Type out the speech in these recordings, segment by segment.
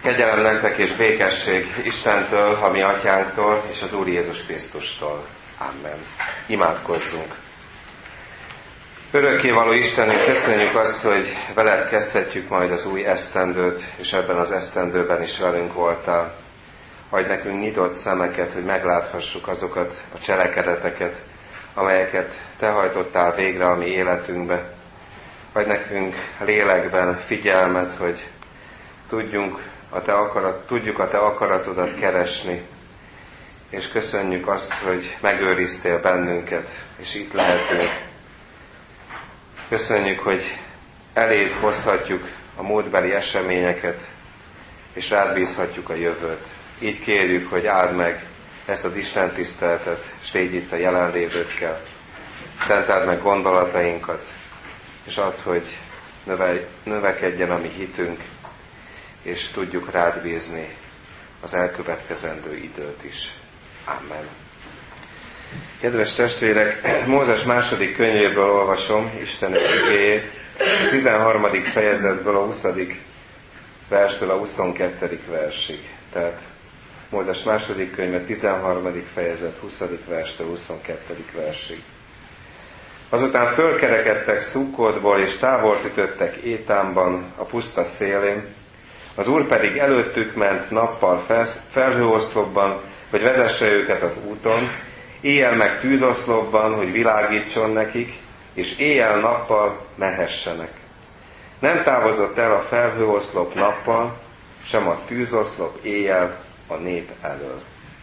Kegyelem nektek és békesség Istentől, a mi atyánktól és az Úr Jézus Krisztustól. Amen. Imádkozzunk. Örökkévaló Istenünk, köszönjük azt, hogy veled kezdhetjük majd az új esztendőt, és ebben az esztendőben is velünk voltál. Hadd nekünk nyitott szemeket, hogy megláthassuk azokat a cselekedeteket, amelyeket te hajtottál végre a mi életünkbe. Hadd nekünk lélekben figyelmet, hogy tudjuk a te akaratodat keresni, és köszönjük azt, hogy megőriztél bennünket, és itt lehetünk. Köszönjük, hogy eléd hozhatjuk a múltbeli eseményeket, és rád bízhatjuk a jövőt. Így kérjük, hogy áld meg ezt az Isten tiszteletet, és légy itt a jelenlévőkkel. Szenteld meg gondolatainkat, és add, hogy növekedjen a mi hitünk, és tudjuk rád bízni az elkövetkezendő időt is. Amen. Kedves testvérek, Mózes második könyvéből olvasom Isten igéjét, a 13. fejezetből a 20. verstől a 22. versig. Tehát Mózes második könyve 13. fejezet 20. verstől 22. versig. Azután fölkerekedtek Szukkotból, és tábort ütöttek Étámban, a puszta szélén. Az Úr pedig előttük ment nappal felhőoszlopban, hogy vezesse őket az úton, éjjel meg tűzoszlopban, hogy világítson nekik, és éjjel-nappal mehessenek. Nem távozott el a felhőoszlop nappal, sem a tűzoszlop éjjel a nép elől.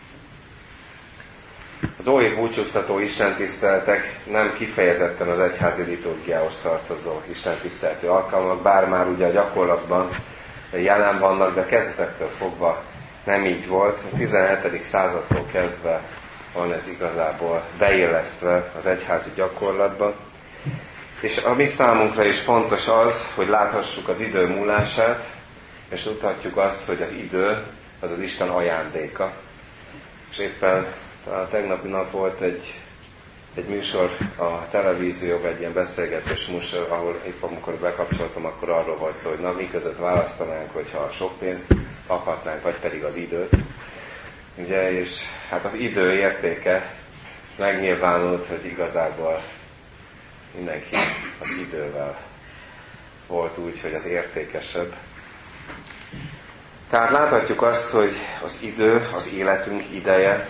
Az ói búcsúztató istentiszteletek nem kifejezetten az egyházi liturgiához tartozó istentiszteleti alkalmak, bár már ugye a gyakorlatban jelen vannak, de kezdetektől fogva nem így volt. A 17. századtól kezdve van ez igazából beillesztve az egyházi gyakorlatban. És a mi számunkra is fontos az, hogy láthassuk az idő múlását, és tudhatjuk azt, hogy az idő az az Isten ajándéka. És éppen a tegnapi nap volt egy műsor a televízióban, egy ilyen beszélgetés műsor, ahol épp amikor bekapcsoltam, akkor arról volt szó, hogy na, mi között választanánk, hogyha sok pénzt kaphatnánk, vagy pedig az időt. Ugye, és hát az idő értéke megnyilvánult, hogy igazából mindenki az idővel volt úgy, hogy az értékesebb. Tehát láthatjuk azt, hogy az idő, az életünk ideje,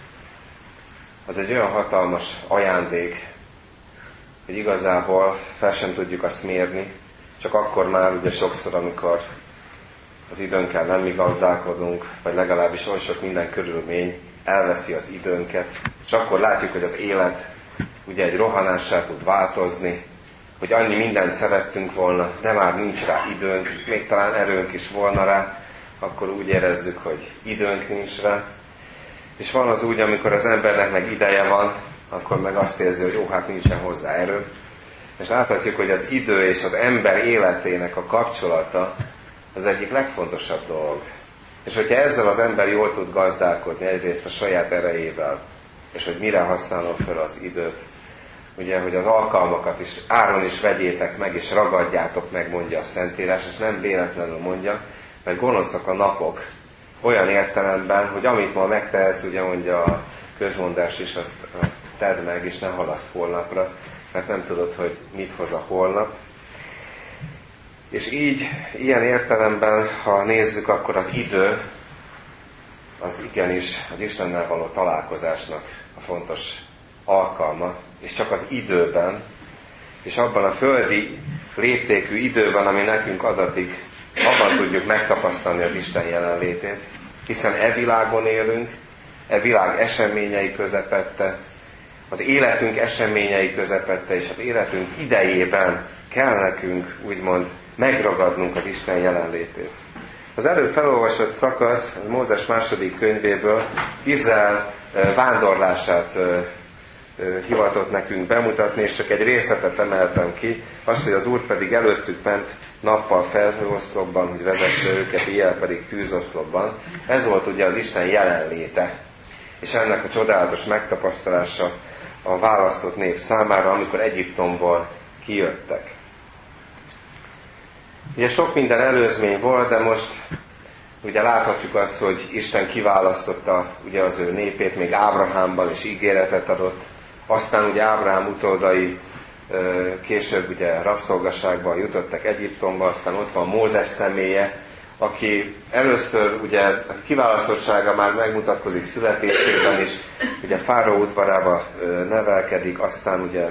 az egy olyan hatalmas ajándék, hogy igazából fel sem tudjuk azt mérni, csak akkor már ugye sokszor, amikor az időnkkel nem gazdálkodunk, vagy legalábbis oly sok minden körülmény elveszi az időnket, és akkor látjuk, hogy az élet ugye egy rohanással tud változni, hogy annyi mindent szerettünk volna, de már nincs rá időnk, még talán erőnk is volna rá, akkor úgy érezzük, hogy időnk nincs rá. És van az úgy, amikor az embernek meg ideje van, akkor meg azt érzi, hogy jó, hát nincsen hozzá erő. És láthatjuk, hogy az idő és az ember életének a kapcsolata az egyik legfontosabb dolog. És hogyha ezzel az ember jól tud gazdálkodni egyrészt a saját erejével, és hogy mire használom fel az időt, ugye, hogy az alkalmakat is áron is vegyétek meg, és ragadjátok meg, mondja a Szentírás, és nem véletlenül mondja, mert gonoszak a napok, olyan értelemben, hogy amit ma megtehetsz, ugye mondja a közmondás is, azt tedd meg, és ne halaszd holnapra, mert nem tudod, hogy mit hoz a holnap. És így, ilyen értelemben, ha nézzük, akkor az idő, az igenis az Istennel való találkozásnak a fontos alkalma, és csak az időben, és abban a földi léptékű időben, ami nekünk adatik, abban tudjuk megtapasztalni az Isten jelenlétét, hiszen e világon élünk, e világ eseményei közepette, az életünk eseményei közepette, és az életünk idejében kell nekünk, úgymond, megragadnunk az Isten jelenlétét. Az előbb felolvasott szakasz, a Mózes második könyvéből Izrael vándorlását hivatott nekünk bemutatni, és csak egy részletet emeltem ki, azt, hogy az Úr pedig előttük ment nappal felhőoszlopban, hogy vezesse őket, éjjel pedig tűzoszlopban. Ez volt ugye az Isten jelenléte, és ennek a csodálatos megtapasztalása a választott nép számára, amikor Egyiptomból kijöttek. Ugye sok minden előzmény volt, de most ugye láthatjuk azt, hogy Isten kiválasztotta ugye az ő népét, még Ábrahámban is ígéretet adott, aztán ugye Ábrahám utódai később ugye rabszolgaságban jutottak Egyiptomba, aztán ott van Mózes személye, aki először ugye a kiválasztottsága már megmutatkozik születésében is, ugye Fáraó udvarába nevelkedik, aztán ugye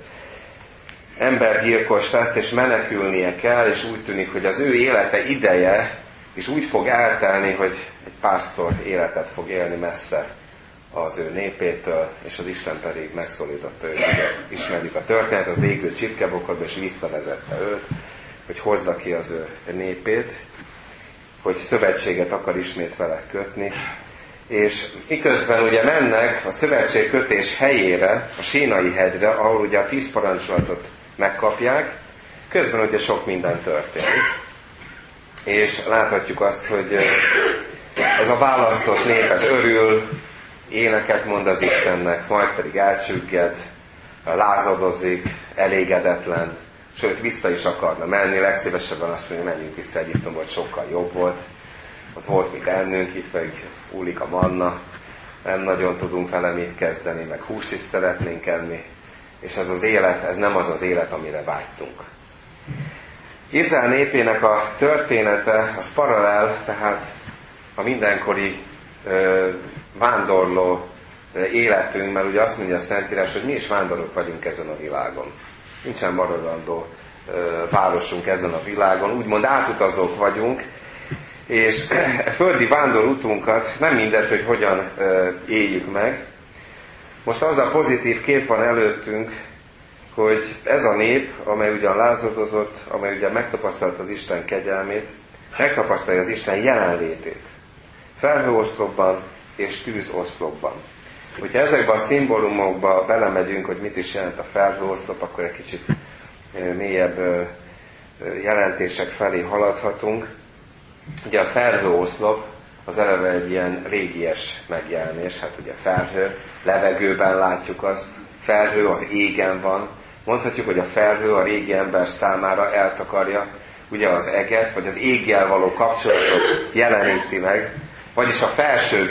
embergyilkos lesz, és menekülnie kell, és úgy tűnik, hogy az ő élete ideje is úgy fog eltelni, hogy egy pásztor életet fog élni messze az ő népétől, és az Isten pedig megszólította őt. Ugye ismerjük a történetet, az égő csipkebokorba, és visszavezette őt, hogy hozza ki az ő népét, hogy szövetséget akar ismét vele kötni. És miközben ugye mennek a szövetségkötés helyére, a Sínai hegyre, ahol ugye a 10 parancsolatot megkapják, közben ugye sok minden történik. És láthatjuk azt, hogy ez a választott nép, ez örül, éneket mond az Istennek, majd pedig elcsügged, lázadozik, elégedetlen, sőt vissza is akarna menni, legszívesebben azt mondja, menjünk vissza Egyiptomba, hogy sokkal jobb volt. Ott volt mit ennünk, itt pedig úlik a manna, nem nagyon tudunk vele mit kezdeni, meg húst is szeretnénk enni. És ez az élet, ez nem az az élet, amire vágytunk. Izrael népének a története, az paralel, tehát a mindenkori vándorló életünk, mert ugye azt mondja a Szentírás, hogy mi is vándorok vagyunk ezen a világon. Nincsen maradandó városunk ezen a világon, úgymond átutazók vagyunk, és a földi vándorútunkat nem mindegy, hogy hogyan éljük meg. Most az a pozitív kép van előttünk, hogy ez a nép, amely ugyan lázadozott, amely ugyan megtapasztalta az Isten kegyelmét, megtapasztalja az Isten jelenlétét. Felhőoszlopban és tűzoszlopban. Hogyha ezekben a szimbólumokba belemegyünk, hogy mit is jelent a felhőoszlop, akkor egy kicsit mélyebb jelentések felé haladhatunk. Ugye a felhőoszlop az eleve egy ilyen régies megjelenés, hát ugye felhő, levegőben látjuk azt, felhő az égen van. Mondhatjuk, hogy a felhő a régi ember számára eltakarja ugye az eget, vagy az éggel való kapcsolatot jeleníti meg, vagyis a felső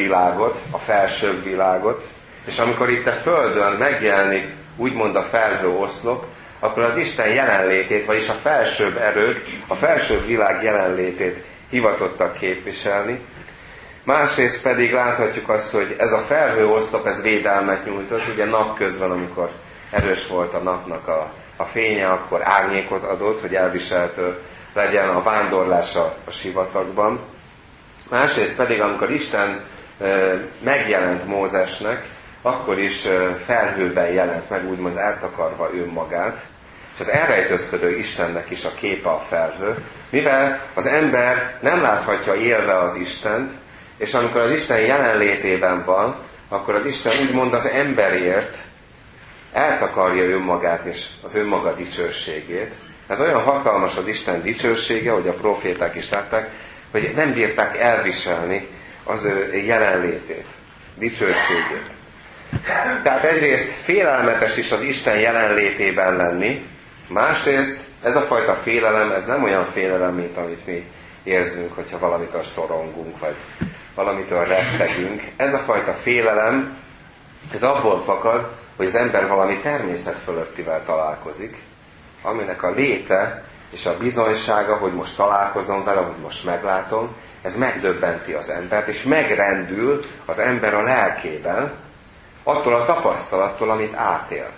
világot, és amikor itt a Földön megjelenik úgymond a felhőoszlop, akkor az Isten jelenlétét, vagyis a felsőbb erők, a felsőbb világ jelenlétét hivatottak képviselni. Másrészt pedig láthatjuk azt, hogy ez a felhőoszlop, ez védelmet nyújtott, ugye napközben, amikor erős volt a napnak a fénye, akkor árnyékot adott, hogy elviselhető legyen a vándorlás a sivatagban. Másrészt pedig, amikor Isten megjelent Mózesnek, akkor is felhőben jelent meg, úgymond eltakarva önmagát, és az elrejtőzködő Istennek is a képe a felhő, mivel az ember nem láthatja élve az Istent, és amikor az Isten jelenlétében van, akkor az Isten úgymond az emberért eltakarja önmagát és az önmaga dicsőségét. Hát olyan hatalmas az Isten dicsősége, hogy a proféták is látták, hogy nem bírták elviselni az ő jelenlétét, dicsőségét. Tehát egyrészt félelmetes is az Isten jelenlétében lenni, másrészt ez a fajta félelem, ez nem olyan félelem, mint amit mi érzünk, hogyha valamitől szorongunk, vagy valamitől rettegünk. Ez a fajta félelem, ez abból fakad, hogy az ember valami természet fölöttivel találkozik, aminek a léte és a bizonysága, hogy most találkozom vele, hogy most meglátom, ez megdöbbenti az embert, és megrendül az ember a lelkében, attól a tapasztalattól, amit átél.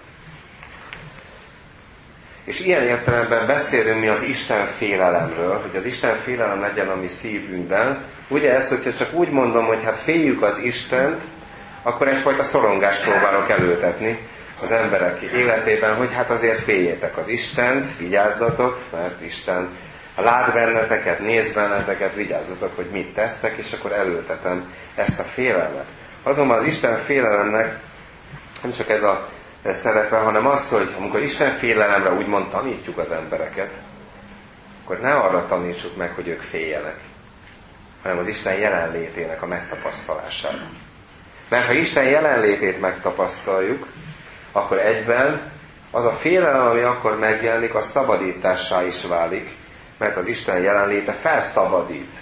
És ilyen értelemben beszélünk mi az Isten félelemről, hogy az Isten félelem legyen a mi szívünkben. Ugye ezt, hogyha csak úgy mondom, hogy hát féljük az Istent, akkor egyfajta szorongást próbálok előtetni az emberek életében, hogy hát azért féljétek az Istent, vigyázzatok, mert Isten lát benneteket, néz benneteket, vigyázzatok, hogy mit tesztek, és akkor előtetem ezt a félelmet. Azonban az Isten félelemnek nem csak ez a szerepe, hanem az, hogy amikor Isten félelemre úgymond tanítjuk az embereket, akkor ne arra tanítsuk meg, hogy ők féljenek, hanem az Isten jelenlétének a megtapasztalására. Mert ha Isten jelenlétét megtapasztaljuk, akkor egyben az a félelem, ami akkor megjelenik, az szabadítássá is válik, mert az Isten jelenléte felszabadít.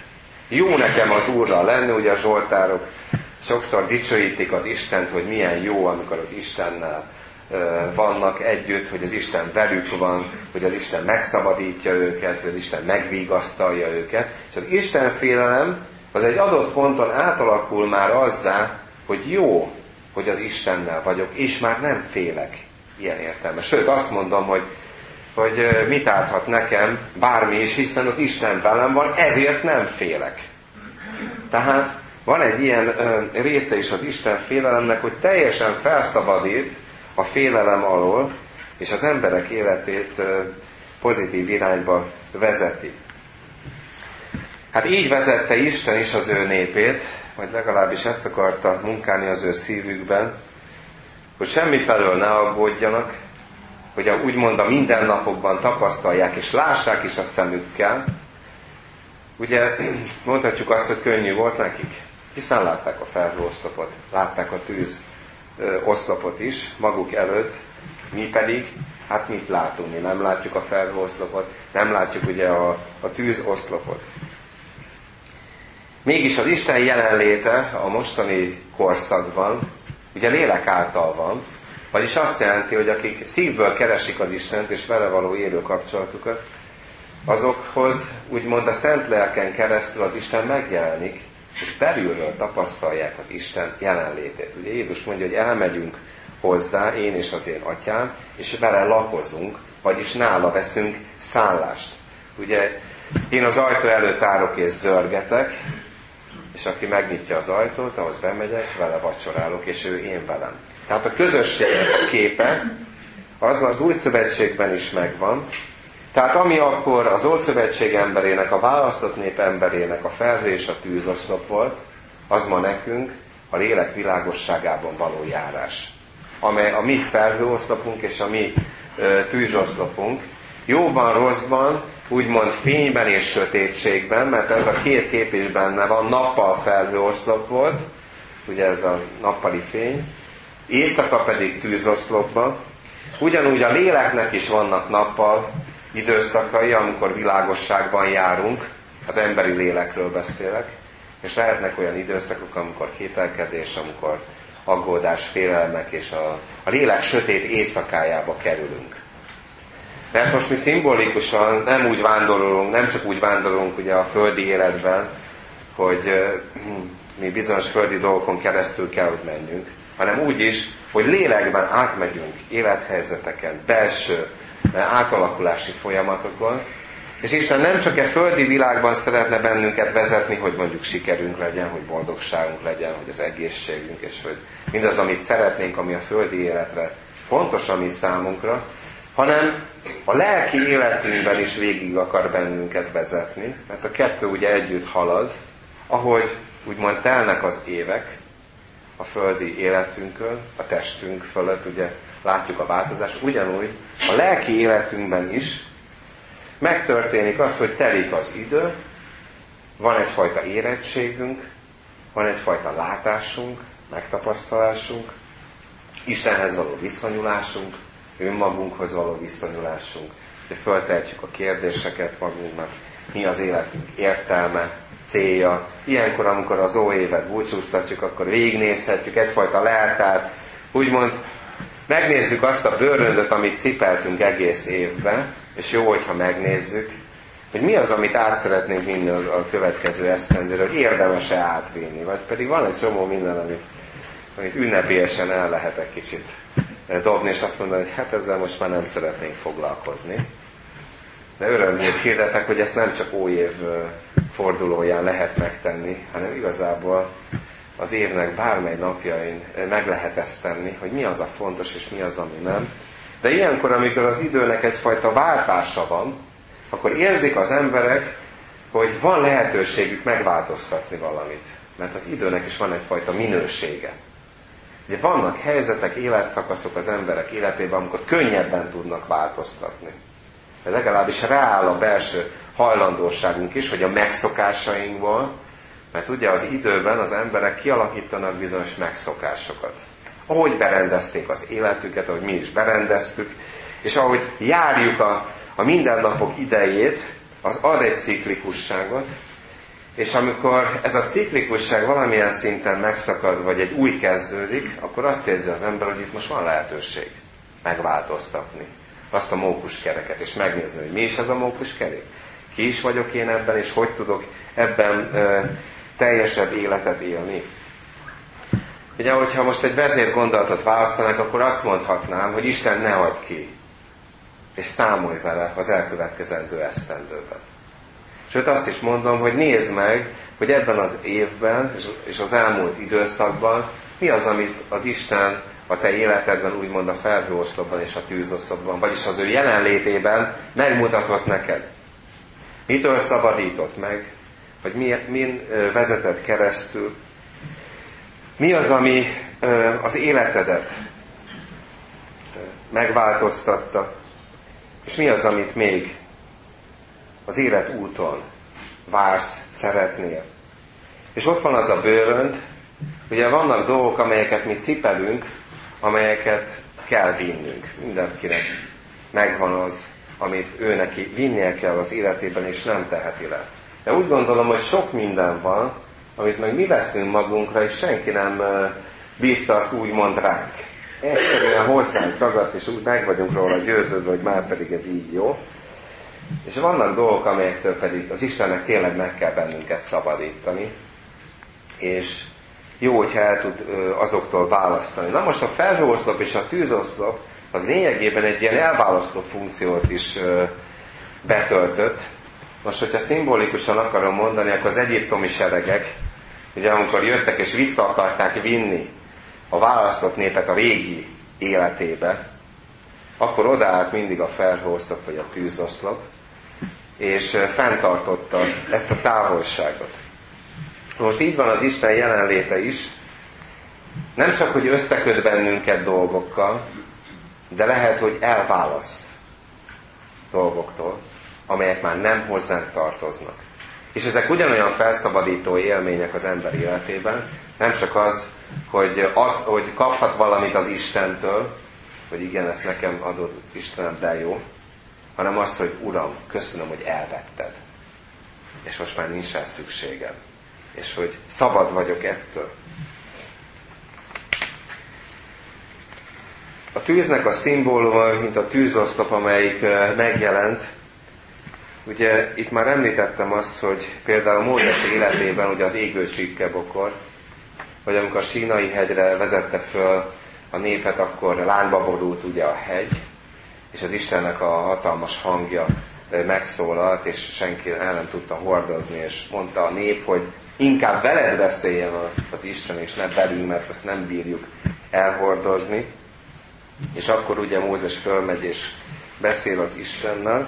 Jó nekem az Úrral lenni, ugye a zsoltárok sokszor dicsőítik az Istent, hogy milyen jó, amikor az Istennel vannak együtt, hogy az Isten velük van, hogy az Isten megszabadítja őket, hogy az Isten megvigasztalja őket. És az Isten félelem az egy adott ponton átalakul már azzá, hogy jó, hogy az Istennel vagyok, és már nem félek ilyen értelme. Sőt, azt mondom, hogy mit árthat nekem bármi is, hiszen az Isten velem van, ezért nem félek. Tehát van egy ilyen része is az Isten félelemnek, hogy teljesen felszabadít a félelem alól, és az emberek életét pozitív irányba vezeti. Hát így vezette Isten is az ő népét, vagy legalábbis ezt akarta munkálni az ő szívükben, hogy semmifelől ne aggódjanak, hogy úgymond a mindennapokban tapasztalják, és lássák is a szemükkel. Ugye mondhatjuk azt, hogy könnyű volt nekik, hiszen látták a felhőoszlopot, látták a tűz oszlopot is maguk előtt, mi pedig, hát mit látunk? Mi nem látjuk a felhőoszlopot, nem látjuk ugye a tűzoszlopot. Mégis az Isten jelenléte a mostani korszakban, ugye lélek által van, vagyis azt jelenti, hogy akik szívből keresik az Istent és vele való élő kapcsolatukat, azokhoz úgymond a Szent Lelken keresztül az Isten megjelenik, és belülről tapasztalják az Isten jelenlétét. Ugye Jézus mondja, hogy elmegyünk hozzá, én és az én atyám, és vele lakozunk, vagyis nála veszünk szállást. Ugye én az ajtó előtt állok és zörgetek, és aki megnyitja az ajtót, ahhoz bemegyek, vele vacsorálok, és ő én velem. Tehát a közösség képe az új szövetségben is megvan. Tehát ami akkor az Ószövetség emberének, a választott nép emberének a felhő és a tűzoszlop volt, az ma nekünk a lélek világosságában való járás. Amely a mi felhőoszlopunk és a mi tűzoszlopunk. Jóban, rosszban, úgymond fényben és sötétségben, mert ez a két kép is benne van, nappal felhőoszlop volt, ugye ez a nappali fény, éjszaka pedig tűzoszlopban. Ugyanúgy a léleknek is vannak nappal időszakai, amikor világosságban járunk, az emberi lélekről beszélek, és lehetnek olyan időszakok, amikor kételkedés, amikor aggódás, félelmek, és a lélek sötét éjszakájába kerülünk. Mert most mi szimbolikusan nem csak úgy vándorolunk ugye a földi életben, hogy mi bizonyos földi dolgokon keresztül kell, hogy menjünk, hanem úgy is, hogy lélekben átmegyünk élethelyzeteken, belső átalakulási folyamatokon, és Isten nem csak földi világban szeretne bennünket vezetni, hogy mondjuk sikerünk legyen, hogy boldogságunk legyen, hogy az egészségünk, és hogy mindaz, amit szeretnénk, ami a földi életre fontos a mi számunkra, hanem a lelki életünkben is végig akar bennünket vezetni, mert a kettő ugye együtt halad, ahogy úgymond telnek az évek a földi életünkön, a testünk fölött, ugye látjuk a változást, ugyanúgy a lelki életünkben is megtörténik az, hogy telik az idő, van egyfajta érettségünk, van egyfajta látásunk, megtapasztalásunk, Istenhez való viszonyulásunk, önmagunkhoz való viszonyulásunk, hogy föltehetjük a kérdéseket magunknak, mi az életünk értelme, célja. Ilyenkor, amikor az óévet búcsúztatjuk, akkor végignézhetjük egyfajta leltárt, úgymond megnézzük azt a bőröndöt, amit cipeltünk egész évben, és jó, hogyha megnézzük, hogy mi az, amit át szeretnénk vinni a következő esztendőre, hogy érdemes-e átvinni, vagy pedig van egy csomó minden, amit ünnepélyesen el lehet egy kicsit dobni, és azt mondani, hogy hát ezzel most már nem szeretnénk foglalkozni. De örömmel hirdetek, hogy ezt nem csak új év fordulóján lehet megtenni, hanem igazából az évnek bármely napjain meg lehet ezt tenni, hogy mi az a fontos, és mi az, ami nem. De ilyenkor, amikor az időnek egyfajta váltása van, akkor érzik az emberek, hogy van lehetőségük megváltoztatni valamit. Mert az időnek is van egyfajta minősége. Ugye vannak helyzetek, életszakaszok az emberek életében, amikor könnyebben tudnak változtatni. De legalábbis rááll a belső hajlandóságunk is, hogy a megszokásainkból, mert ugye az időben az emberek kialakítanak bizonyos megszokásokat. Ahogy berendezték az életüket, ahogy mi is berendeztük, és ahogy járjuk a mindennapok idejét, az ad egy ciklikusságot, És amikor ez a ciklikusság valamilyen szinten megszakad, vagy egy új kezdődik, akkor azt érzi az ember, hogy itt most van lehetőség megváltoztatni azt a mókuskereket, és megnézni, hogy mi is ez a mókuskerék. Ki is vagyok én ebben, és hogy tudok ebben teljesebb életet élni. Ugye, hogyha most egy vezérgondolatot választanak, akkor azt mondhatnám, hogy Isten ne hagyd ki, és számolj vele az elkövetkezendő esztendőben. Sőt, azt is mondom, hogy nézd meg, hogy ebben az évben és az elmúlt időszakban mi az, amit az Isten a te életedben, úgymond a felhőoszlopban és a tűzoszlopban, vagyis az ő jelenlétében megmutatott neked. Mitől szabadított meg, vagy min vezetett keresztül. Mi az, ami az életedet megváltoztatta, és mi az, amit még az élet úton vársz, szeretnél. És ott van az a bőrönd, ugye vannak dolgok, amelyeket mi cipelünk, amelyeket kell vinnünk. Mindenkinek megvan az, amit ő neki vinnie kell az életében, és nem teheti le. De úgy gondolom, hogy sok minden van, amit meg mi veszünk magunkra, és senki nem bízta azt úgymond ránk. Egyszerűen hozzánk ragadt, és úgy meg vagyunk róla győződve, hogy már pedig ez így jó. És vannak dolgok, amelyektől pedig az Istennek tényleg meg kell bennünket szabadítani, és jó, hogyha el tud azoktól választani. Na most a felhőoszlop és a tűzoszlop az lényegében egy ilyen elválasztó funkciót is betöltött. Most, hogyha szimbolikusan akarom mondani, akkor az egyiptomi seregek, ugye amikor jöttek és vissza akarták vinni a választott népet a régi életébe, akkor odaállt mindig a felhőoszlop vagy a tűzoszlop, és fenntartotta ezt a távolságot. Most így van az Isten jelenléte is, nem csak, hogy összeköt bennünket dolgokkal, de lehet, hogy elválaszt dolgoktól, amelyek már nem hozzánk tartoznak. És ezek ugyanolyan felszabadító élmények az ember életében, nem csak az, hogy kaphat valamit az Istentől, hogy igen, ezt nekem adod Istenem, de jó, hanem az, hogy Uram, köszönöm, hogy elvetted. És most már nincs rá szükségem. És hogy szabad vagyok ettől. A tűznek a szimbóluma, mint a tűzoszlop, amelyik megjelent, ugye itt már említettem azt, hogy például Mózes életében ugye az égő csíkkebokor, vagy amikor a Sínai hegyre vezette föl a népet, akkor lányba borult ugye a hegy, és az Istennek a hatalmas hangja megszólalt, és senki el nem tudta hordozni, és mondta a nép, hogy inkább veled beszéljen az Isten, és ne velünk, mert ezt nem bírjuk elhordozni. És akkor ugye Mózes fölmegy, és beszél az Istennel.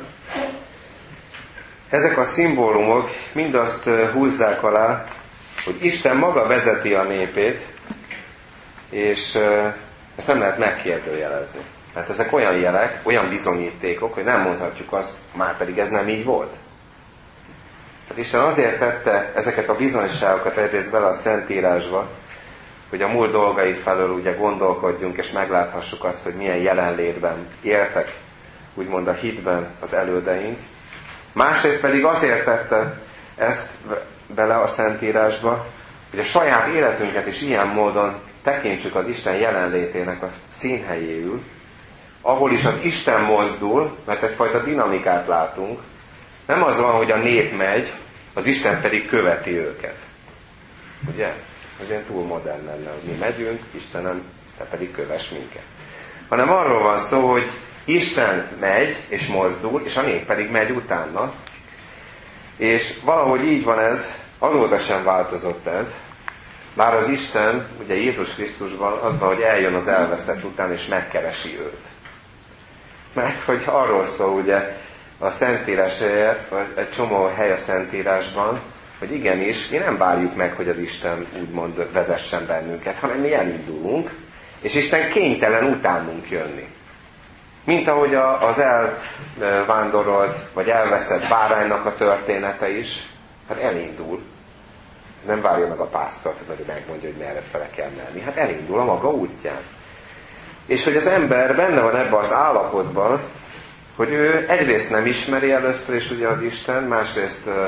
Ezek a szimbólumok mind azt húzzák alá, hogy Isten maga vezeti a népét, és ezt nem lehet megkérdőjelezni. Mert ezek olyan jelek, olyan bizonyítékok, hogy nem mondhatjuk azt, már pedig ez nem így volt. Tehát Isten azért tette ezeket a bizonyságokat egyrészt bele a Szentírásba, hogy a múlt dolgai felől ugye gondolkodjunk, és megláthassuk azt, hogy milyen jelenlétben éltek, úgymond a hitben az elődeink. Másrészt pedig azért tette ezt bele a Szentírásba, hogy a saját életünket is ilyen módon tekintsük az Isten jelenlétének a színhelyéül, ahol is az Isten mozdul, mert egyfajta dinamikát látunk. Nem az van, hogy a nép megy, az Isten pedig követi őket. Ugye? Ez ilyen túl modern lenne, hogy mi megyünk, Istenem, te pedig kövess minket. Hanem arról van szó, hogy Isten megy és mozdul, és a nép pedig megy utána. És valahogy így van ez, azóta sem változott ez. Bár az Isten, ugye Jézus Krisztusban az van, hogy eljön az elveszett után, és megkeresi őt. Mert hogy arról szól ugye a Szentírás, egy csomó hely a Szentírásban, hogy igenis, mi nem várjuk meg, hogy az Isten úgymond vezessen bennünket, hanem mi elindulunk, és Isten kénytelen utánunk jönni. Mint ahogy az elvándorolt, vagy elveszett báránynak a története is, hát elindul. Nem várja meg a pásztort, hogy megmondja, hogy merre fele kell menni. Hát elindul a maga útján. És hogy az ember benne van ebben az állapotban, hogy ő egyrészt nem ismeri először is ugye az Isten, másrészt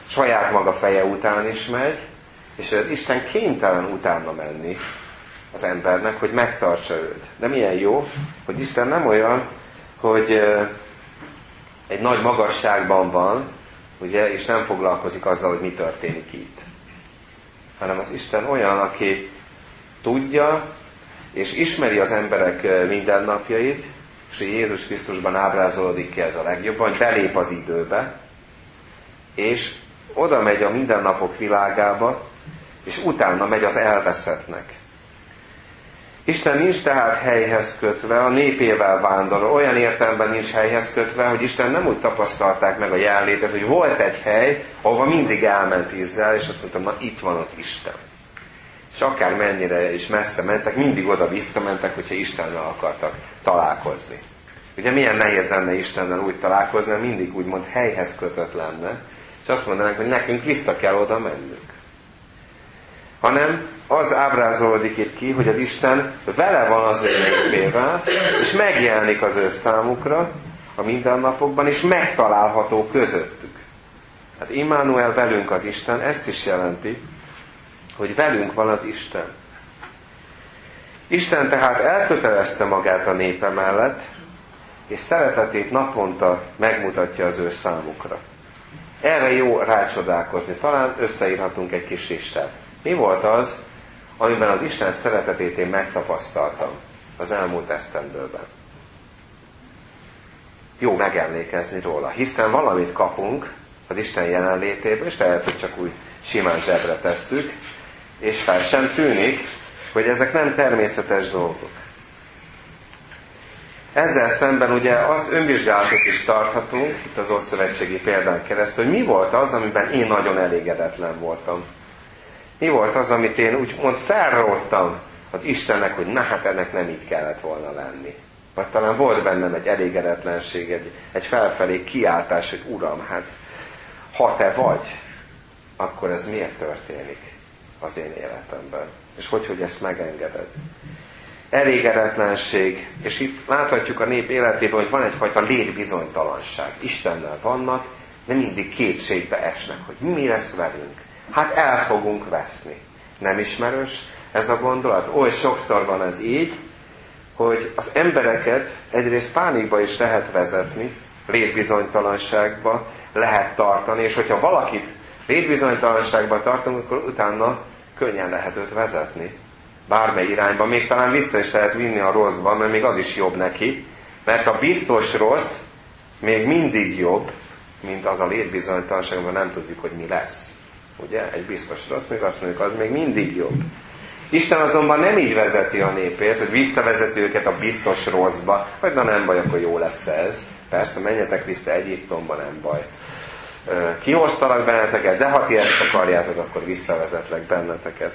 saját maga feje után is megy, és Isten kénytelen utána menni az embernek, hogy megtartsa őt. De milyen jó, hogy Isten nem olyan, hogy egy nagy magasságban van, ugye, és nem foglalkozik azzal, hogy mi történik itt. Hanem az Isten olyan, aki tudja, és ismeri az emberek mindennapjait, és Jézus Krisztusban ábrázolódik ki ez a legjobban, belép az időbe, és oda megy a mindennapok világába, és utána megy az elveszettnek. Isten nincs tehát helyhez kötve, a népével vándorol, olyan értelemben nincs helyhez kötve, hogy Isten nem úgy tapasztalták meg a jelenlétet, hogy volt egy hely, ahova mindig elment Izrael, és azt mondtam, na itt van az Isten. És akár mennyire is messze mentek, mindig oda visszamentek, hogyha Istennel akartak találkozni. Ugye milyen nehéz lenne Istennel úgy találkozni, mert mindig úgymond helyhez kötött lenne, és azt mondanánk, hogy nekünk vissza kell oda mennünk. Hanem az ábrázolódik itt ki, hogy az Isten vele van az ő népével, és megjelenik az ő számukra a mindennapokban, és megtalálható közöttük. Hát Immanuel, velünk az Isten, ezt is jelenti, hogy velünk van az Isten. Isten tehát elkötelezte magát a népe mellett, és szeretetét naponta megmutatja az ő számukra. Erre jó rácsodálkozni. Talán összeírhatunk egy kis listát. Mi volt az, amiben az Isten szeretetét én megtapasztaltam az elmúlt esztendőben? Jó megemlékezni róla, hiszen valamit kapunk az Isten jelenlétéből, és lehet, hogy csak úgy simán zsebre tesszük, és fel sem tűnik, hogy ezek nem természetes dolgok. Ezzel szemben ugye az önvizsgálatot is tarthatunk, itt az Ószövetségi példán keresztül, hogy mi volt az, amiben én nagyon elégedetlen voltam. Mi volt az, amit én úgymond felróttam az Istennek, hogy na hát ennek nem így kellett volna lenni. Vagy talán volt bennem egy elégedetlenség, egy felfelé kiáltás, hogy Uram, hát ha te vagy, akkor ez miért történik az én életemben? És hogy ezt megengeded? Elégedetlenség, és itt láthatjuk a nép életében, hogy van egyfajta létbizonytalanság. Istennel vannak, de mindig kétségbe esnek, hogy mi lesz velünk. Hát el fogunk veszni. Nem ismerős ez a gondolat? Oly sokszor van ez így, hogy az embereket egyrészt pánikba is lehet vezetni, létbizonytalanságba lehet tartani, és hogyha valakit létbizonytalanságba tartunk, akkor utána könnyen lehet őt vezetni. Bármely irányba, még talán vissza is lehet vinni a rosszba, mert még az is jobb neki, mert a biztos rossz még mindig jobb, mint az a létbizonytalanság, amiben nem tudjuk, hogy mi lesz. Ugye? Egy biztos rossz, még azt mondjuk, az még mindig jobb. Isten azonban nem így vezeti a népét, hogy visszavezeti őket a biztos rosszba, vagy na nem baj, akkor jó lesz ez. Persze, menjetek vissza Egyiptomba, nem baj. Kihoztalak benneteket, de ha ti ezt akarjátok, akkor visszavezetlek benneteket.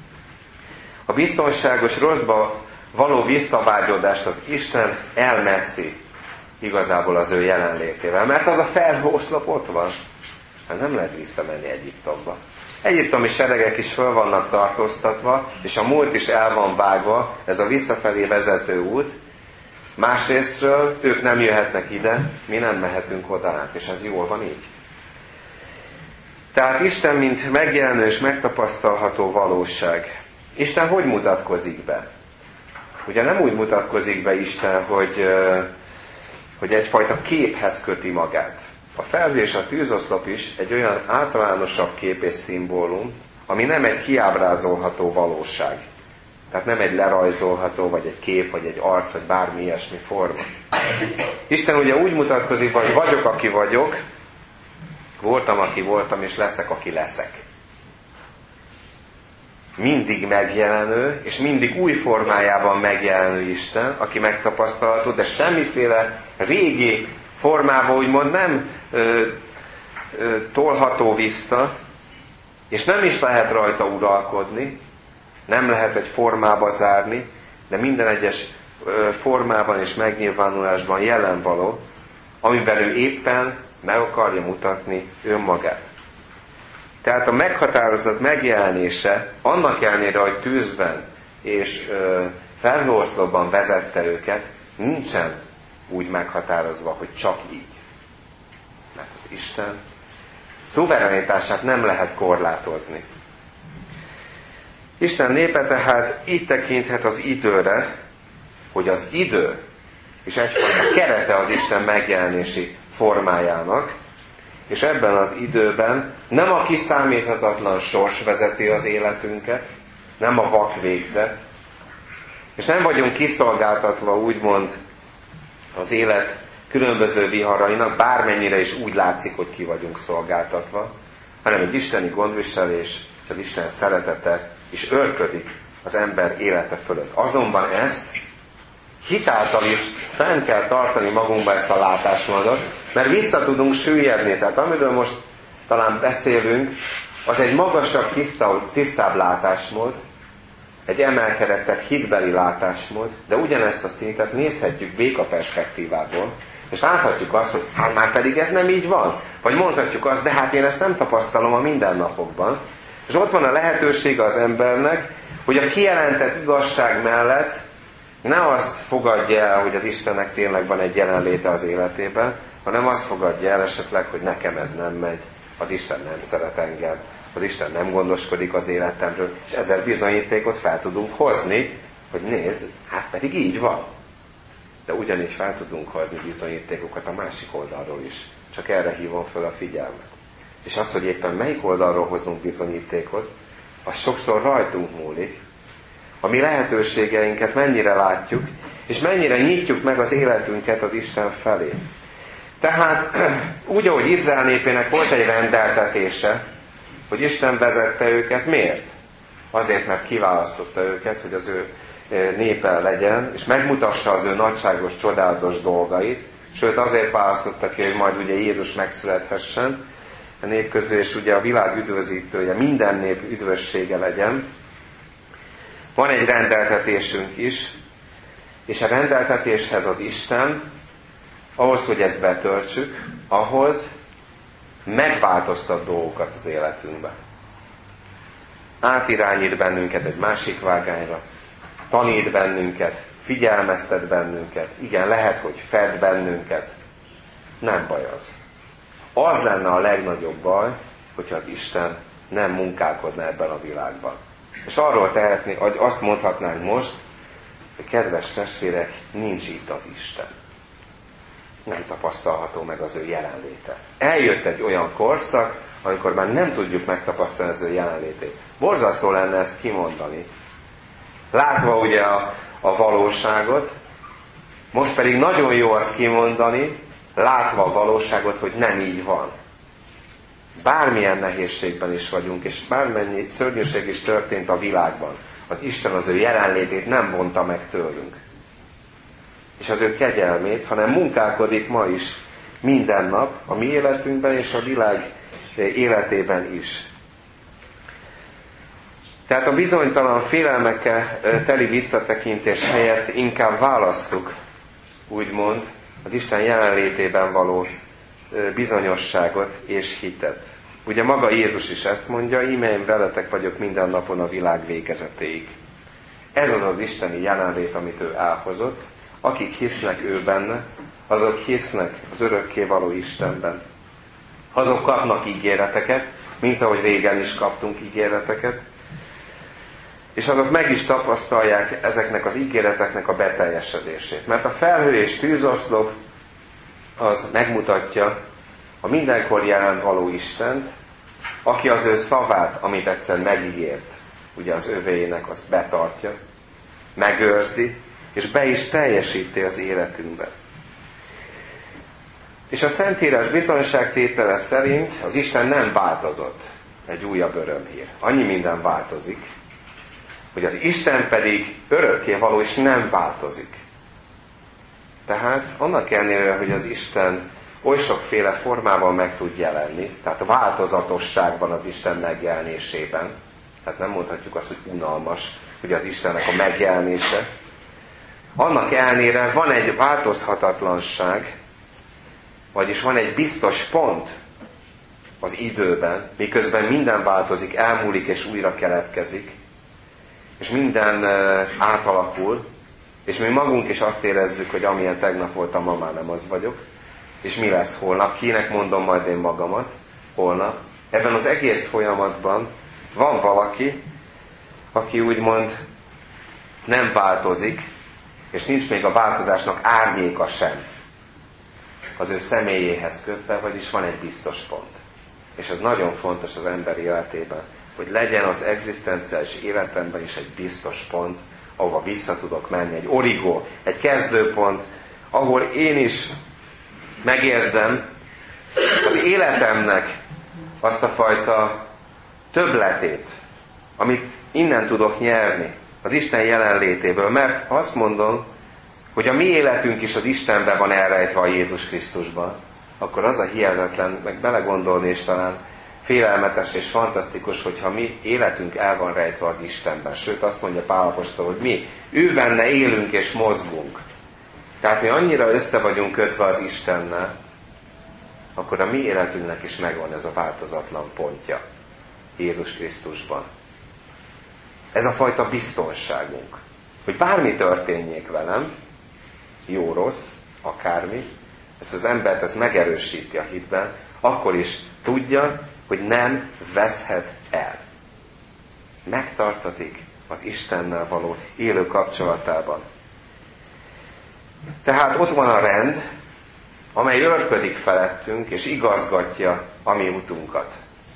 A biztonságos rosszba való visszavágyodást az Isten elmetszi igazából az ő jelenlétével. Mert az a felhőoszlop ott van. Hát nem lehet visszamenni Egyiptomba. Egyiptomi seregek is föl vannak tartóztatva, és a múlt is el van vágva, ez a visszafelé vezető út. Másrésztről ők nem jöhetnek ide, mi nem mehetünk oda át, és ez jól van így. Tehát Isten, mint megjelenő és megtapasztalható valóság. Isten hogy mutatkozik be? Ugye nem úgy mutatkozik be Isten, hogy egyfajta képhez köti magát. A felhő és a tűzoszlop is egy olyan általánosabb kép és szimbólum, ami nem egy kiábrázolható valóság. Tehát nem egy lerajzolható, vagy egy kép, vagy egy arc, vagy bármi ilyesmi forma. Isten ugye úgy mutatkozik, hogy vagyok, aki vagyok, voltam, aki voltam, és leszek, aki leszek. Mindig megjelenő, és mindig új formájában megjelenő Isten, aki megtapasztalható, de semmiféle régi formában úgymond nem tolható vissza, és nem is lehet rajta uralkodni, nem lehet egy formába zárni, de minden egyes formában és megnyilvánulásban jelen való, amiben ő éppen meg akarja mutatni önmagát. Tehát a meghatározott megjelenése, annak ellenére, hogy tűzben és felhőoszlopban vezette őket, nincsen úgy meghatározva, hogy csak így. Mert az Isten szuverenitását nem lehet korlátozni. Isten népe tehát így tekinthet az időre, hogy az idő és egyfajta kerete az Isten megjelenési formájának, és ebben az időben nem a kiszámíthatatlan sors vezeti az életünket, nem a vak végzet, és nem vagyunk kiszolgáltatva úgymond az élet különböző viharainak, bármennyire is úgy látszik, hogy ki vagyunk szolgáltatva, hanem egy isteni gondviselés és az Isten szeretete is örködik az ember élete fölött. Azonban ezt hitáltal is fenn kell tartani magunkba ezt a látásmódot, mert vissza tudunk süllyedni. Tehát amiről most talán beszélünk, az egy magasabb, tisztább látásmód, egy emelkedettebb hitbeli látásmód, de ugyanezt a szintet nézhetjük béka perspektívából, és láthatjuk azt, hogy hát már pedig ez nem így van. Vagy mondhatjuk azt, de hát én ezt nem tapasztalom a mindennapokban. És ott van a lehetősége az embernek, hogy a kijelentett igazság mellett ne azt fogadja el, hogy az Istennek tényleg van egy jelenléte az életében, hanem azt fogadja el esetleg, hogy nekem ez nem megy, az Isten nem szeret engem, az Isten nem gondoskodik az életemről, és ezzel bizonyítékot fel tudunk hozni, hogy nézd, hát pedig így van. De ugyanígy fel tudunk hozni bizonyítékokat a másik oldalról is. Csak erre hívom fel a figyelmet. És azt, hogy éppen melyik oldalról hozunk bizonyítékot, az sokszor rajtunk múlik. A mi lehetőségeinket mennyire látjuk, és mennyire nyitjuk meg az életünket az Isten felé. Tehát úgy, ahogy Izrael népének volt egy rendeltetése, hogy Isten vezette őket, miért? Azért, mert kiválasztotta őket, hogy az ő népe legyen, és megmutassa az ő nagyságos, csodálatos dolgait, sőt azért választotta ki, hogy majd ugye Jézus megszülethessen a nép közül, és ugye a világ üdvözítője, minden nép üdvössége legyen. Van egy rendeltetésünk is, és a rendeltetéshez az Isten, ahhoz, hogy ezt betöltsük, ahhoz megváltoztat dolgokat az életünkbe. Átirányít bennünket egy másik vágányra, tanít bennünket, figyelmeztet bennünket, igen, lehet, hogy fed bennünket. Nem baj az. Az lenne a legnagyobb baj, hogyha az Isten nem munkálkodna ebben a világban. És arról tehetni, hogy azt mondhatnánk most, hogy kedves testvérek, nincs itt az Isten. Nem tapasztalható meg az ő jelenléte. Eljött egy olyan korszak, amikor már nem tudjuk megtapasztalni az ő jelenlétét. Borzasztó lenne ezt kimondani. Látva ugye a valóságot, most pedig nagyon jó azt kimondani, látva a valóságot, hogy nem így van. Bármilyen nehézségben is vagyunk, és bármennyi szörnyűség is történt a világban, az Isten az ő jelenlétét nem vonta meg tőlünk. És az ő kegyelmét, hanem munkálkodik ma is minden nap a mi életünkben és a világ életében is. Tehát a bizonytalan félelmekkel teli visszatekintés helyett inkább válasszuk, úgymond, az Isten jelenlétében való bizonyosságot és hitet. Ugye maga Jézus is ezt mondja, íme én veletek vagyok minden napon a világ végezetéig. Ez az az isteni jelenlét, amit ő elhozott. Akik hisznek ő benne, azok hisznek az örökkévaló Istenben. Azok kapnak ígéreteket, mint ahogy régen is kaptunk ígéreteket, és azok meg is tapasztalják ezeknek az ígéreteknek a beteljesedését. Mert a felhő és tűzoszlop az megmutatja a mindenkor jelen való Istent, aki az ő szavát, amit egyszer megígért, ugye az övéinek, azt betartja, megőrzi, és be is teljesíti az életünkbe. És a Szentírás bizonyságtétele szerint az Isten nem változott. Egy újabb örömhír. Annyi minden változik, hogy az Isten pedig örökkévaló és nem változik. Tehát annak ellenére, hogy az Isten oly sokféle formában meg tud jelenni, tehát a változatosságban az Isten megjelenésében, tehát nem mondhatjuk azt, hogy unalmas, hogy az Istennek a megjelenése. Annak ellenére van egy változhatatlanság, vagyis van egy biztos pont az időben, miközben minden változik, elmúlik és újra keletkezik, és minden átalakul, és mi magunk is azt érezzük, hogy amilyen tegnap voltam, ma már nem az vagyok, és mi lesz holnap, kinek mondom majd én magamat, holnap. Ebben az egész folyamatban van valaki, aki úgymond nem változik, és nincs még a változásnak árnyéka sem az ő személyéhez kötve, vagyis van egy biztos pont. És ez nagyon fontos az ember életében, hogy legyen az egzisztenciális életemben is egy biztos pont, ahova vissza tudok menni, egy origó, egy kezdőpont, ahol én is megérzem az életemnek azt a fajta többletét, amit innen tudok nyerni, az Isten jelenlétéből, mert azt mondom, hogy a mi életünk is az Istenben van elrejtve a Jézus Krisztusban, akkor az a hihetetlen, meg belegondolni és talán félelmetes és fantasztikus, hogyha mi életünk el van rejtve az Istenben. Sőt, azt mondja Pál apostol, hogy mi ő benne élünk és mozgunk. Tehát mi annyira össze vagyunk kötve az Istennel, akkor a mi életünknek is megvan ez a változatlan pontja Jézus Krisztusban. Ez a fajta biztonságunk, hogy bármi történjék velem, jó, rossz, akármi, ezt az embert ezt megerősíti a hitben, akkor is tudja, hogy nem veszhet el. Megtartatik az Istennel való élő kapcsolatában. Tehát ott van a rend, amely örködik felettünk, és igazgatja a mi utunkat.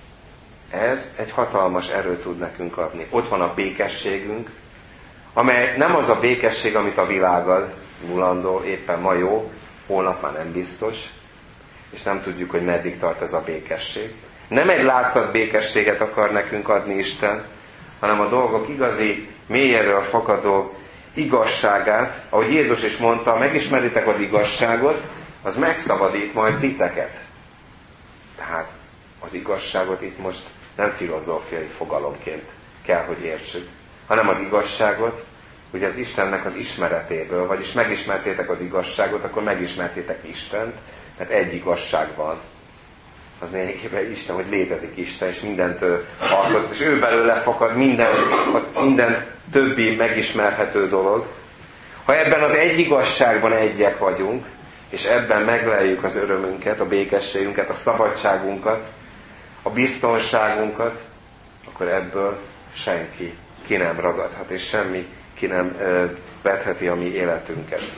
Ez egy hatalmas erőt tud nekünk adni. Ott van a békességünk, amely nem az a békesség, amit a világ ad, mulandó, éppen ma jó, holnap már nem biztos, és nem tudjuk, hogy meddig tart ez a békesség. Nem egy látszat békességet akar nekünk adni Isten, hanem a dolgok igazi, mélyéről fakadó igazságát, ahogy Jézus is mondta, megismeritek az igazságot, az megszabadít majd titeket. Tehát az igazságot itt most nem filozófiai fogalomként kell, hogy értsük, hanem az igazságot, hogy az Istennek az ismeretéből, vagyis megismertétek az igazságot, akkor megismertétek Istent, mert egy igazság van. Az lényegében Isten, hogy létezik Isten, és mindent alkot, és ő belőle fakad minden többi megismerhető dolog. Ha ebben az egy igazságban egyek vagyunk, és ebben megleljük az örömünket, a békességünket, a szabadságunkat, a biztonságunkat, akkor ebből senki ki nem ragadhat, és semmi ki nem vetheti a mi életünket.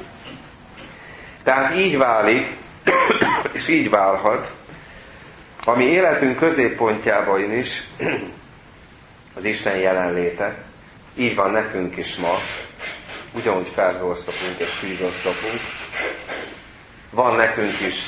Tehát így válik, és így válhat, a mi életünk középpontjában is az Isten jelenléte. Így van nekünk is ma, ugyanúgy felhőosztopunk és tűzosztopunk. Van nekünk is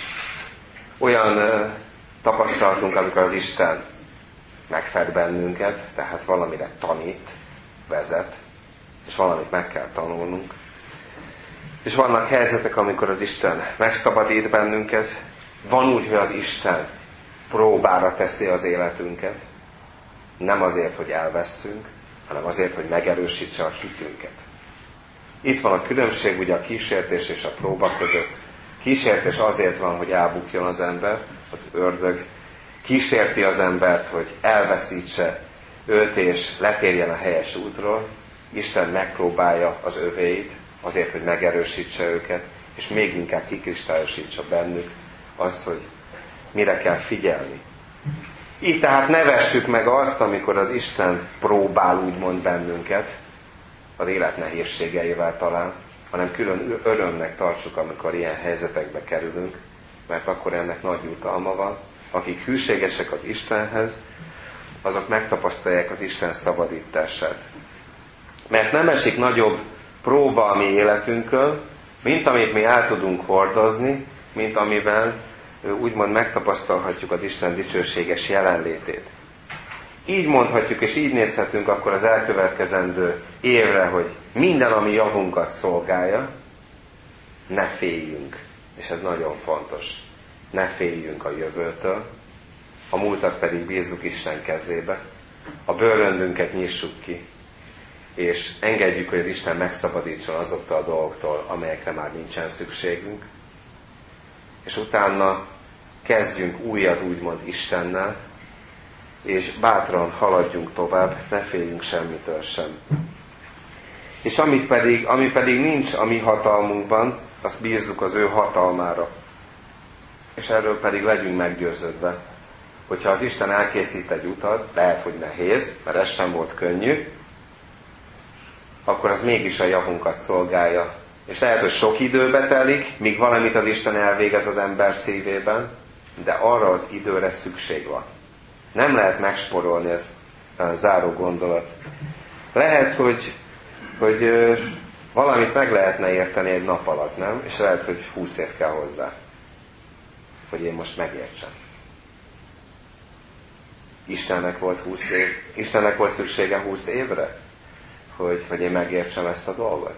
olyan tapasztalatunk, amikor az Isten megfed bennünket, tehát valamire tanít, vezet, és valamit meg kell tanulnunk. És vannak helyzetek, amikor az Isten megszabadít bennünket. Van úgy, hogy az Isten próbára teszi az életünket. Nem azért, hogy elvesszünk, hanem azért, hogy megerősítse a hitünket. Itt van a különbség ugye a kísértés és a próba között. Kísértés azért van, hogy elbukjon az ember, az ördög kísérti az embert, hogy elveszítse őt és letérjen a helyes útról. Isten megpróbálja az övéit azért, hogy megerősítse őket, és még inkább kikristályosítsa bennük azt, hogy mire kell figyelni. Így tehát ne vessük meg azt, amikor az Isten próbál úgymond bennünket, az élet nehézségeivel talán, hanem külön örömnek tartsuk, amikor ilyen helyzetekbe kerülünk, mert akkor ennek nagy jutalma van. Akik hűségesek az Istenhez, azok megtapasztalják az Isten szabadítását. Mert nem esik nagyobb próba a mi életünkön, mint amit mi el tudunk hordozni, mint amiben úgymond megtapasztalhatjuk az Isten dicsőséges jelenlétét. Így mondhatjuk, és így nézhetünk akkor az elkövetkezendő évre, hogy minden, ami javunkat szolgálja, ne féljünk. És ez nagyon fontos. Ne féljünk a jövőtől, a múltat pedig bízzuk Isten kezébe, a bőröndünket nyissuk ki, és engedjük, hogy az Isten megszabadítson azoktól a dolgoktól, amelyekre már nincsen szükségünk, és utána kezdjünk újat úgymond Istennel, és bátran haladjunk tovább, ne féljünk semmitől sem. És ami pedig nincs a mi hatalmunkban, azt bízzuk az ő hatalmára. És erről pedig legyünk meggyőződve, hogyha az Isten elkészít egy utat, lehet, hogy nehéz, mert ez sem volt könnyű, akkor az mégis a javunkat szolgálja. És lehet, hogy sok időbe telik, míg valamit az Isten elvégez az ember szívében, de arra az időre szükség van. Nem lehet megsporolni, ez a záró gondolat. Lehet, hogy valamit meg lehetne érteni egy nap alatt, nem? És lehet, hogy 20 év kell hozzá, hogy én most megértsem. Istennek volt szüksége 20 évre, hogy én megértsem ezt a dolgot.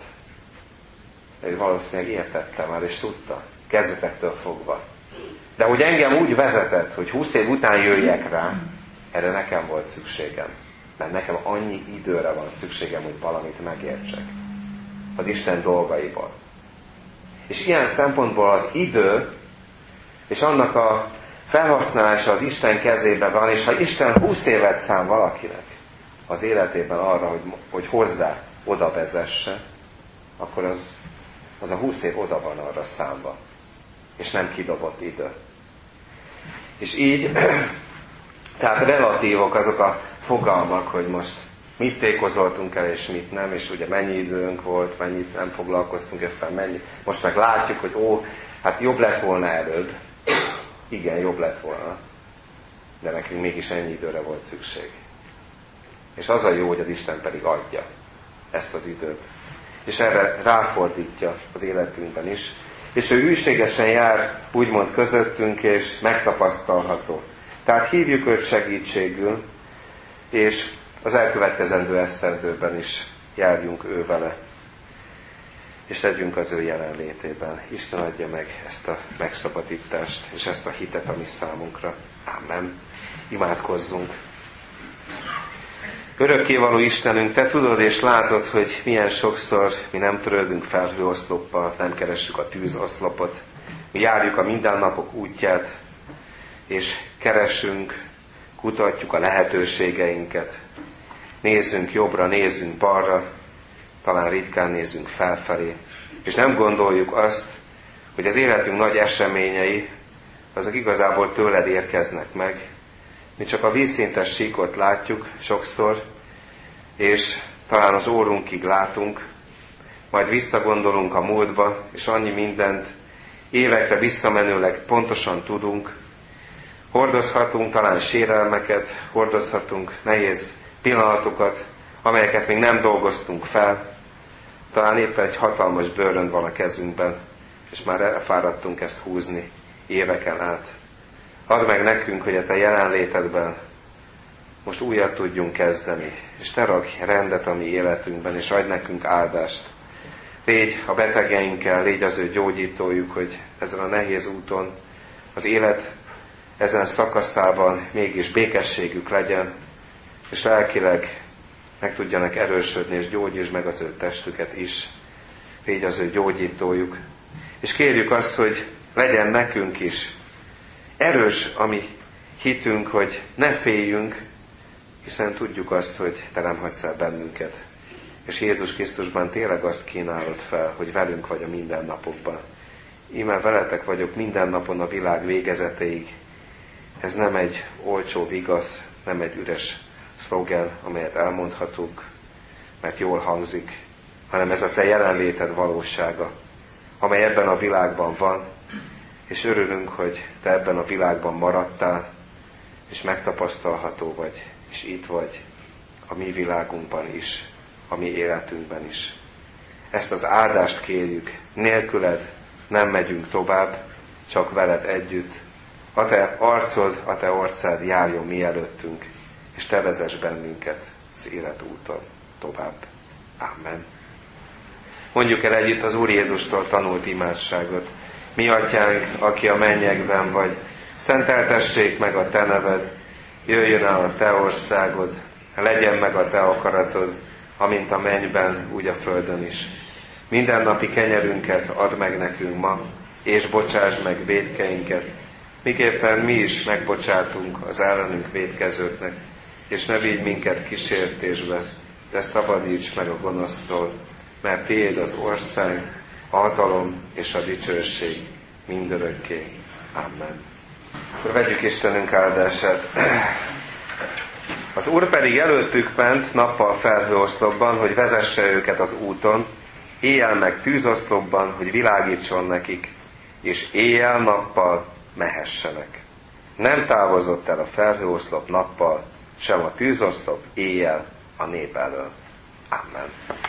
Ő valószínűleg értette már, és tudta, kezdetektől fogva. De hogy engem úgy vezetett, hogy 20 év után jöjjek rá, erre nekem volt szükségem. Mert nekem annyi időre van szükségem, hogy valamit megértsek. Az Isten dolgaiból. És ilyen szempontból az idő, és annak a felhasználása az Isten kezében van, és ha Isten 20 évet szám valakinek az életében arra, hogy hozzá oda vezesse, akkor az a 20 év oda van arra számba. És nem kidobott idő. És így, tehát relatívok azok a fogalmak, hogy most mit tékozoltunk el, és mit nem, és ugye mennyi időnk volt, mennyit nem foglalkoztunk ebben, mennyi. Most meg látjuk, hogy hát jobb lett volna előbb. Igen, jobb lett volna. De nekünk mégis ennyi időre volt szükség. És az a jó, hogy az Isten pedig adja ezt az időt. És erre ráfordítja az életünkben is. És ő hűségesen jár, úgymond közöttünk, és megtapasztalható. Tehát hívjuk őt segítségül, és az elkövetkezendő esztendőben is járjunk ő vele. És legyünk az ő jelenlétében. Isten adja meg ezt a megszabadítást, és ezt a hitet a mi számunkra. Ámen. Imádkozzunk. Örökkévaló Istenünk, Te tudod és látod, hogy milyen sokszor mi nem törődünk felhőoszloppal, nem keressük a tűzoszlopot. Mi járjuk a mindennapok útját, és keresünk, kutatjuk a lehetőségeinket. Nézzünk jobbra, nézzünk balra, talán ritkán nézzünk felfelé. És nem gondoljuk azt, hogy az életünk nagy eseményei, azok igazából tőled érkeznek meg. Mi csak a vízszintes síkot látjuk sokszor, és talán az órunkig látunk, majd visszagondolunk a múltba, és annyi mindent évekre visszamenőleg pontosan tudunk. Hordozhatunk talán sérelmeket, hordozhatunk nehéz pillanatokat, amelyeket még nem dolgoztunk fel. Talán éppen egy hatalmas bőrönd van a kezünkben, és már elfáradtunk ezt húzni éveken át. Add meg nekünk, hogy a Te jelenlétedben most újat tudjunk kezdeni, és Te rakj rendet a mi életünkben, és adj nekünk áldást. Légy a betegeinkkel, légy az ő gyógyítójuk, hogy ezen a nehéz úton, az élet ezen szakaszában mégis békességük legyen, és lelkileg meg tudjanak erősödni, és gyógyítsd meg az ő testüket is. Légy az ő gyógyítójuk. És kérjük azt, hogy legyen nekünk is erős a mi hitünk, hogy ne féljünk, hiszen tudjuk azt, hogy Te nem hagysz el bennünket. És Jézus Krisztusban tényleg azt kínálod fel, hogy velünk vagy a mindennapokban. Íme veletek vagyok minden napon a világ végezetéig. Ez nem egy olcsó vigasz, nem egy üres szlogen, amelyet elmondhatunk, mert jól hangzik, hanem ez a Te jelenléted valósága, amely ebben a világban van, és örülünk, hogy Te ebben a világban maradtál, és megtapasztalható vagy, és itt vagy a mi világunkban is, a mi életünkben is. Ezt az áldást kérjük, nélküled nem megyünk tovább, csak veled együtt. A Te arcod, a Te orcád járjon mi előttünk, és Te vezess bennünket az életúton tovább. Amen. Mondjuk el együtt az Úr Jézustól tanult imádságot. Mi atyánk, aki a mennyekben vagy, szenteltessék meg a Te neved, jöjjön el a Te országod, legyen meg a Te akaratod, amint a mennyben, úgy a földön is. Mindennapi kenyerünket add meg nekünk ma, és bocsásd meg vétkeinket, miképpen mi is megbocsátunk az ellenünk vétkezőknek, és ne vigy minket kísértésbe, de szabadíts meg a gonosztól, mert Tiéd az ország, a hatalom és a dicsőség mindörökké. Amen. Akkor vegyük Istenünk áldását. Az Úr pedig előttük ment nappal felhőoszlopban, hogy vezesse őket az úton, éjjel meg tűzoszlopban, hogy világítson nekik, és éjjel-nappal mehessenek. Nem távozott el a felhőoszlop nappal, sem a tűzoszlop éjjel a nép elől. Amen.